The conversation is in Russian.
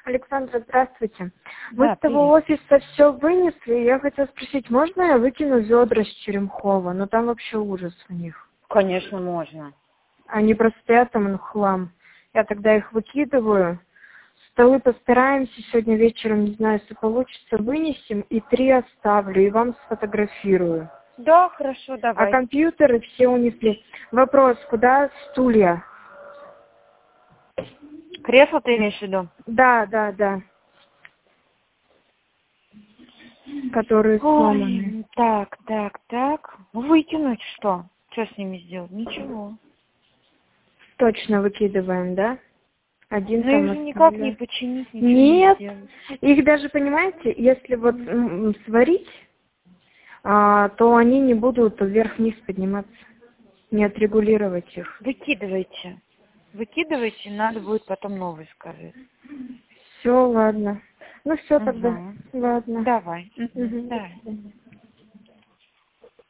Александра, здравствуйте. Мы Да, с того офиса все вынесли. Я хотела спросить, можно я выкину ведра с Черемхова? Ну там вообще ужас у них. Конечно, можно. Они просто стоят там, ну, хлам. Я тогда их выкидываю. Столы постараемся сегодня вечером, не знаю, если получится, вынесем. И 3 оставлю, и вам сфотографирую. Да, хорошо, А давай. компьютеры все унесли. Вопрос, куда стулья? Кресло ты имеешь в виду? Да. Которые сломаны. Ой, так. Выкинуть что? Что с ними сделать? Ничего. Точно выкидываем, да? Один Но там их же никак не оставлю. починить, ничего не Нет, сделать. их даже, понимаете, если вот сварить, то они не будут вверх-вниз подниматься, не отрегулировать их. Выкидывайте. Выкидывайте, надо будет потом новый сказать. Все, ладно. Ну все тогда, Угу. ладно. Давай. Мгм, до Давай. свидания.